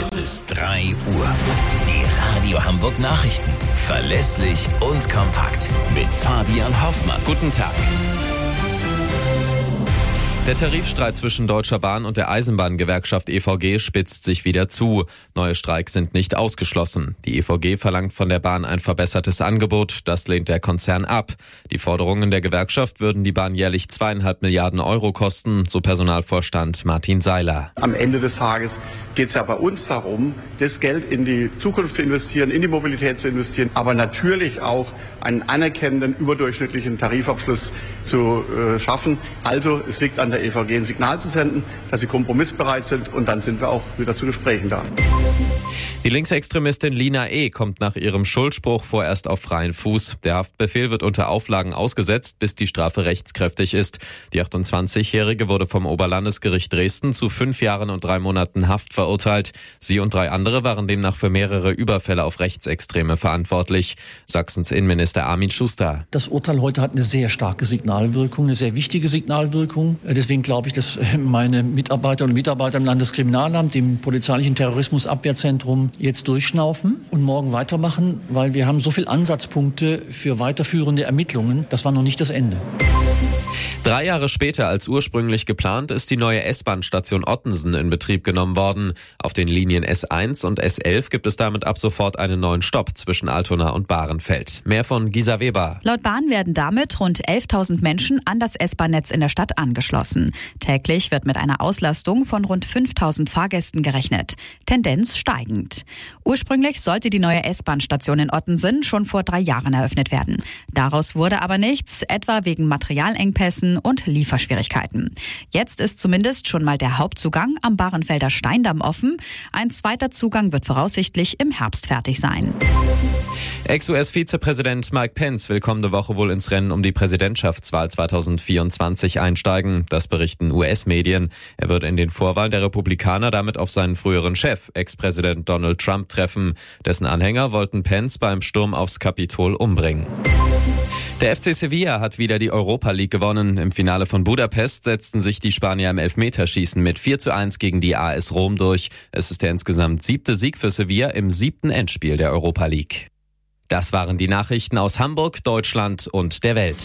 Es ist 3 Uhr. Die Radio Hamburg Nachrichten. Verlässlich und kompakt. Mit Fabian Hoffmann. Guten Tag. Der Tarifstreit zwischen Deutscher Bahn und der Eisenbahngewerkschaft EVG spitzt sich wieder zu. Neue Streiks sind nicht ausgeschlossen. Die EVG verlangt von der Bahn ein verbessertes Angebot. Das lehnt der Konzern ab. Die Forderungen der Gewerkschaft würden die Bahn jährlich 2,5 Milliarden Euro kosten, so Personalvorstand Martin Seiler. Am Ende des Tages geht es ja bei uns darum, das Geld in die Zukunft zu investieren, in die Mobilität zu investieren, aber natürlich auch einen anerkennenden, überdurchschnittlichen Tarifabschluss zu schaffen. Also es liegt an der EVG ein Signal zu senden, dass sie kompromissbereit sind, und dann sind wir auch wieder zu Gesprächen da. Die Linksextremistin Lina E. kommt nach ihrem Schuldspruch vorerst auf freien Fuß. Der Haftbefehl wird unter Auflagen ausgesetzt, bis die Strafe rechtskräftig ist. Die 28-Jährige wurde vom Oberlandesgericht Dresden zu 5 Jahren und 3 Monaten Haft verurteilt. Sie und 3 andere waren demnach für mehrere Überfälle auf Rechtsextreme verantwortlich. Sachsens Innenminister Armin Schuster. Das Urteil heute hat eine sehr starke Signalwirkung, eine sehr wichtige Signalwirkung. Deswegen glaube ich, dass meine Mitarbeiterinnen und Mitarbeiter im Landeskriminalamt, dem polizeilichen Terrorismusabwehrzentrum, jetzt durchschnaufen und morgen weitermachen, weil wir haben so viele Ansatzpunkte für weiterführende Ermittlungen. Das war noch nicht das Ende. 3 Jahre später als ursprünglich geplant ist die neue S-Bahn-Station Ottensen in Betrieb genommen worden. Auf den Linien S1 und S11 gibt es damit ab sofort einen neuen Stopp zwischen Altona und Bahrenfeld. Mehr von Gisa Weber. Laut Bahn werden damit rund 11.000 Menschen an das S-Bahn-Netz in der Stadt angeschlossen. Täglich wird mit einer Auslastung von rund 5.000 Fahrgästen gerechnet. Tendenz steigend. Ursprünglich sollte die neue S-Bahn-Station in Ottensen schon vor 3 Jahren eröffnet werden. Daraus wurde aber nichts, etwa wegen Materialengpässen und Lieferschwierigkeiten. Jetzt ist zumindest schon mal der Hauptzugang am Bahrenfelder Steindamm offen. Ein zweiter Zugang wird voraussichtlich im Herbst fertig sein. Ex-US-Vizepräsident Mike Pence will kommende Woche wohl ins Rennen um die Präsidentschaftswahl 2024 einsteigen. Das berichten US-Medien. Er wird in den Vorwahlen der Republikaner damit auf seinen früheren Chef, Ex-Präsident Donald Trump, treffen. Dessen Anhänger wollten Pence beim Sturm aufs Kapitol umbringen. Der FC Sevilla hat wieder die Europa League gewonnen. Im Finale von Budapest setzten sich die Spanier im Elfmeterschießen mit 4:1 gegen die AS Rom durch. Es ist der insgesamt 7. Sieg für Sevilla im 7. Endspiel der Europa League. Das waren die Nachrichten aus Hamburg, Deutschland und der Welt.